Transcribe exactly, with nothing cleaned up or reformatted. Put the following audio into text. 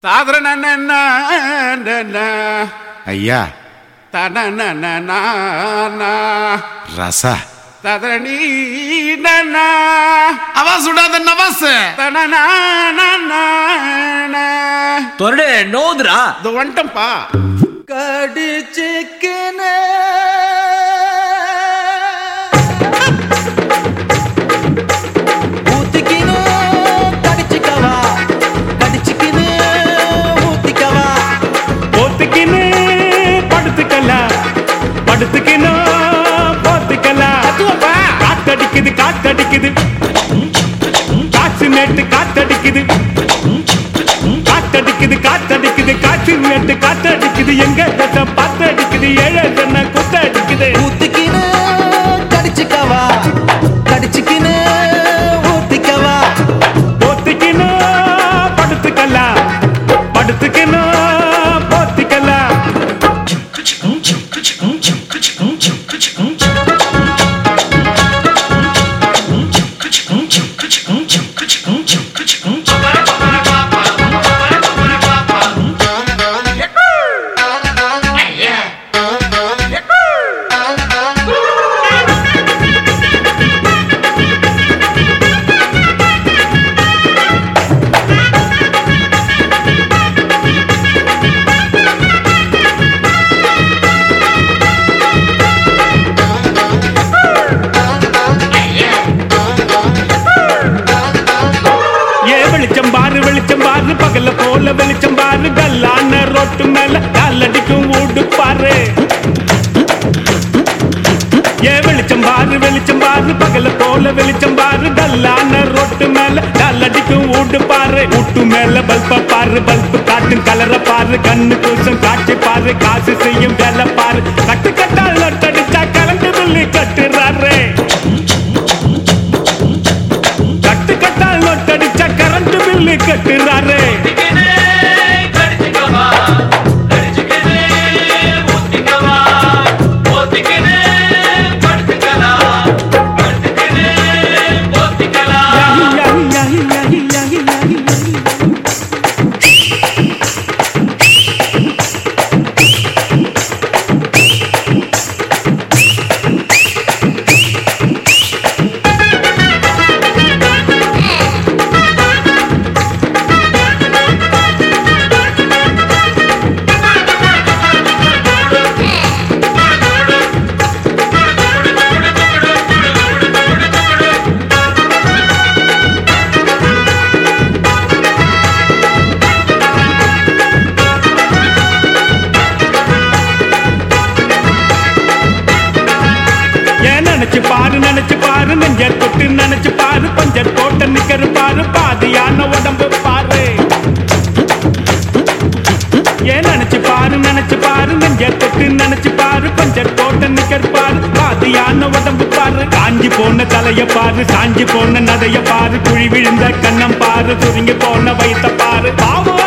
ஐயா ரச ததரணி அவா சுடாத நவாஸ் தொரடு நோதுரா இது வந்துட்டம்பா கடிச்சிக்கினே ஊத்திக்கினே கடிச்சிக்கவா கடிச்சிக்கினே ஊத்திக்கவா போத்துக்கினு படுத்துக்கல படுத்துக்கினு போத்துக்கல காத்தடிக்குது காத்தடிக்குது காற்று நேட்டு காத்தடிக்குது காத்தடிக்குது காத்தடிக்குது காற்று நேட்டு காத்தடிக்குது எங்க தசம் பாத்தடிக்குது ஏழை சொன்ன குத்தடிக்குது ஊத்திக்கினே கடிச்சிக்கவா கடிச்சிக்கினே ஊத்திக்கவா போத்துக்கினு படுத்துக்கல படுத்துக்கினு போத்திக்கல வெளிச்சம் பாரு வெளிச்சம் பாரு பகல போல வெளிச்சம் பாரு கல்லான ரோட்டு மேல காலடிக்கும் ஊடு பாரு ஏ வெளிச்சம் பாரு வெளிச்சம் பாரு பகல போல வெளிச்சம் பாரு கல்லான ரோட்டு மேல காலடிக்கும் ஊடு பாரு ஊட்டு மேல பல்ப பாரு பல்பு காட்டும் கலர பாரு கண்ணு கூசம் காட்சி பாரு காசு செய்யும் வேலை பாரு கட்டு கட்டால் நட்டடிச்சா கலந்து சொல்லி கட்டுறாரு கட்டு கட்டால் நட்டடிச்சா கரண்ட் பில்லு கட்டுறாரு நினைச்சு பாரு நினைச்சு பாரு நெஞ்ச தொட்டு நினைச்சு பாரு பஞ்சர் போட்ட நிக்கரு பாரு பாதியான உடம்பு பாரு ஏன் நினைச்சு பாரு நினைச்சு பாரு நெஞ்ச தொட்டு நினைச்சு பாரு பஞ்சர் போட்ட நிக்கரு பாரு பாதியான உடம்பு பாரு காஞ்சி போன தலைய பாரு சாஞ்சி போன நதைய பாரு குழி விழுந்த கண்ணம் பாரு சுருங்கி போன வயித்த பாரு பாவம்